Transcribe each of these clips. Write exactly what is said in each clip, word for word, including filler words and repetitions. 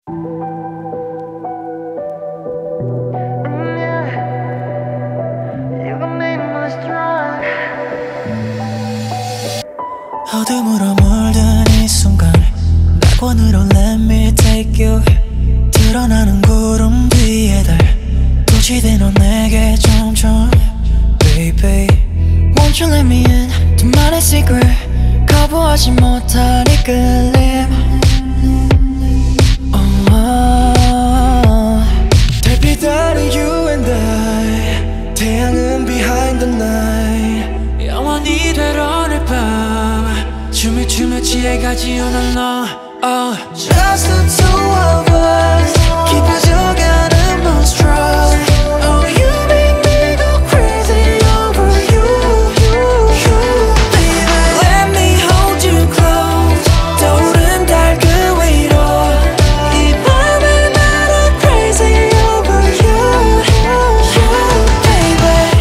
어둠으로 물든 이 순간 낙원으로 let me take you. 드러나는 구름 뒤에 달 도취돼 넌 내게 점점 baby Won't you let me in 둘만의 secret 거부하지 못할 이끌림 oh, oh. 달빛 아래 you and I 태양은 behind the night 영원히 될 오늘 밤 춤을 추며 취해가지 오늘 너 oh. Just the two of us 깊어져가는 monstrous Oh you make me go crazy over you, you, you Baby let me hold you close 떠오른 달 그 위로 이 밤을 날아 crazy over you, you baby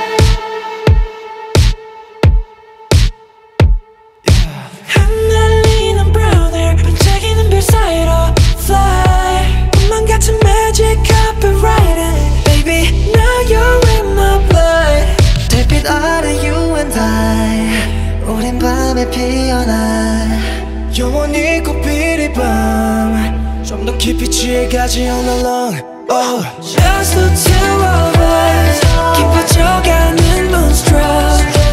흩날리는 brown hair 반짝이는 별 사이로 fly 꿈만 같은 magic copyrighted Baby now you're in my blood 달빛 아래 you and I 우린 밤에 피어나 영원히 꽃필 이 밤 좀 더 깊이 취해가지 all along oh. Just the two of us 깊어져가는 monstrous